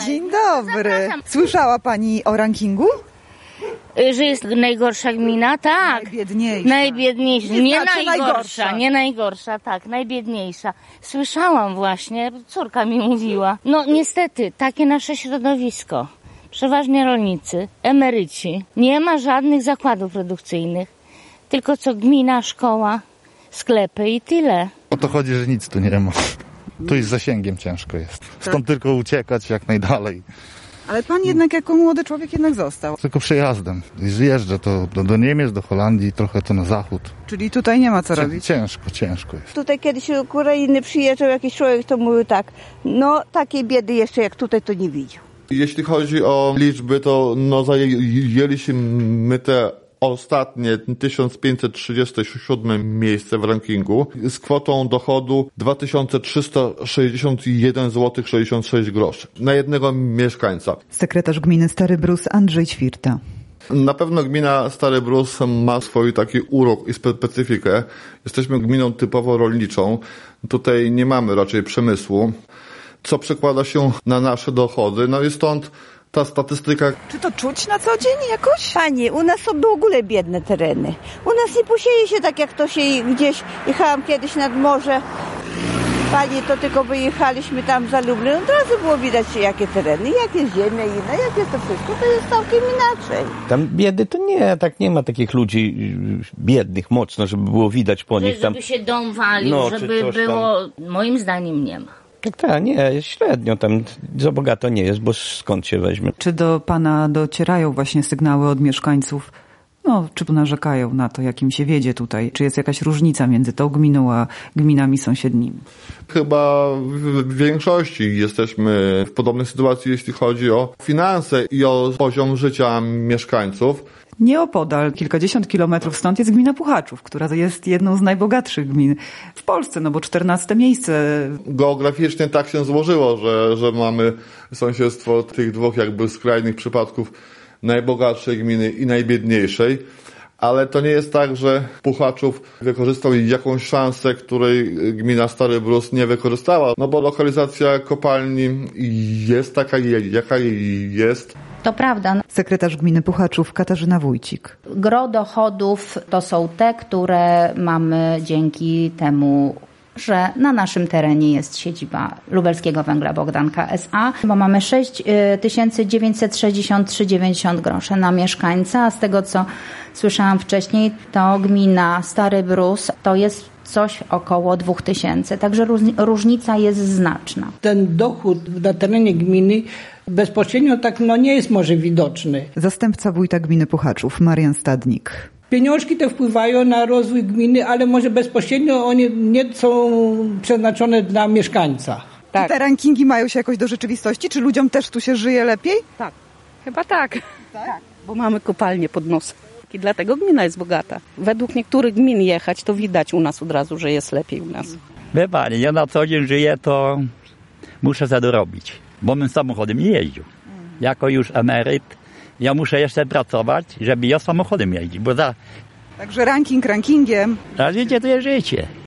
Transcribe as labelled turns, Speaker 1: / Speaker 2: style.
Speaker 1: Dzień dobry.
Speaker 2: Zapraszam.
Speaker 1: Słyszała pani o rankingu?
Speaker 2: Że jest najgorsza gmina? Tak.
Speaker 1: Najbiedniejsza.
Speaker 2: Najbiedniejsza.
Speaker 1: Nie
Speaker 2: Nie
Speaker 1: znaczy
Speaker 2: najgorsza,
Speaker 1: najgorsza.
Speaker 2: nie najgorsza, tak, najbiedniejsza. Słyszałam właśnie, córka mi mówiła. No niestety, takie nasze środowisko. Przeważnie rolnicy, emeryci. Nie ma żadnych zakładów produkcyjnych. Tylko co gmina, szkoła, sklepy i tyle.
Speaker 3: O to chodzi, że nic tu nie ma. Tu i z zasięgiem ciężko jest. Stąd tylko uciekać jak najdalej.
Speaker 1: Ale pan jednak jako młody człowiek jednak został.
Speaker 3: Tylko przejazdem. I zjeżdżę to do Niemiec, do Holandii, trochę to na zachód.
Speaker 1: Czyli tutaj nie ma co robić.
Speaker 3: Ciężko jest.
Speaker 4: Tutaj kiedyś z Ukrainy przyjeżdżał jakiś człowiek, to mówił tak, no takiej biedy jeszcze jak tutaj to nie widział.
Speaker 5: Jeśli chodzi o liczby, to zajęliśmy te ostatnie 1537 miejsce w rankingu z kwotą dochodu 2361 zł 66 groszy na jednego mieszkańca.
Speaker 1: Sekretarz gminy Stary Brus Andrzej Ćwirta.
Speaker 5: Na pewno gmina Stary Brus ma swój taki urok i specyfikę. Jesteśmy gminą typowo rolniczą. Tutaj nie mamy raczej przemysłu, co przekłada się na nasze dochody. No i stąd ta statystyka.
Speaker 1: Czy to czuć na co dzień jakoś?
Speaker 4: Panie, u nas są w ogóle biedne tereny. U nas nie posieje się tak jak to się gdzieś, jechałam kiedyś nad morze. Panie, to tylko wyjechaliśmy tam za Lublin, od razu było widać jakie tereny, jak jest ziemia inna, jak jest to wszystko, to jest całkiem inaczej.
Speaker 6: Tam biedy to nie, tak nie ma takich ludzi biednych mocno, żeby było widać po nich tam.
Speaker 2: Żeby się dom walił,
Speaker 6: No, czy
Speaker 2: żeby
Speaker 6: coś
Speaker 2: było, moim zdaniem nie ma.
Speaker 6: Tak, nie, średnio tam za bogato nie jest, bo skąd się weźmie?
Speaker 1: Czy do pana docierają właśnie sygnały od mieszkańców? No, czy narzekają na to, jak im się wiedzie tutaj? Czy jest jakaś różnica między tą gminą a gminami sąsiednimi?
Speaker 5: Chyba w większości jesteśmy w podobnej sytuacji, jeśli chodzi o finanse i o poziom życia mieszkańców.
Speaker 1: Nieopodal, kilkadziesiąt kilometrów stąd jest gmina Puchaczów, która jest jedną z najbogatszych gmin w Polsce, no bo 14 miejsce.
Speaker 5: Geograficznie tak się złożyło, że mamy sąsiedztwo tych dwóch jakby skrajnych przypadków najbogatszej gminy i najbiedniejszej. Ale to nie jest tak, że Puchaczów wykorzystał jakąś szansę, której gmina Stary Brus nie wykorzystała. No bo lokalizacja kopalni jest taka, jaka jest.
Speaker 7: To prawda.
Speaker 1: Sekretarz gminy Puchaczów Katarzyna Wójcik.
Speaker 7: Gro dochodów to są te, które mamy dzięki temu, że na naszym terenie jest siedziba Lubelskiego Węgla Bogdanka S.A., bo mamy 6963,90 groszy na mieszkańca, a z tego co słyszałam wcześniej, to gmina Stary Brus to jest coś około 2000, także różnica jest znaczna.
Speaker 8: Ten dochód na terenie gminy bezpośrednio tak nie jest może widoczny.
Speaker 1: Zastępca wójta gminy Puchaczów Marian Stadnik.
Speaker 8: Pieniążki te wpływają na rozwój gminy, ale może bezpośrednio one nie są przeznaczone dla mieszkańca.
Speaker 1: Tak. Czy te rankingi mają się jakoś do rzeczywistości? Czy ludziom też tu się żyje lepiej?
Speaker 9: Tak, chyba tak. Bo mamy kopalnię pod nosem i dlatego gmina jest bogata. Według niektórych gmin jechać, to widać u nas od razu, że jest lepiej u nas.
Speaker 10: Wie pani, ja na co dzień żyję, to muszę zadorobić, bo bym samochodem nie jeździł. Jako już emeryt, ja muszę jeszcze pracować, żeby ja samochodem jeździć, bo
Speaker 1: Także ranking rankingiem.
Speaker 10: życie to jest życie.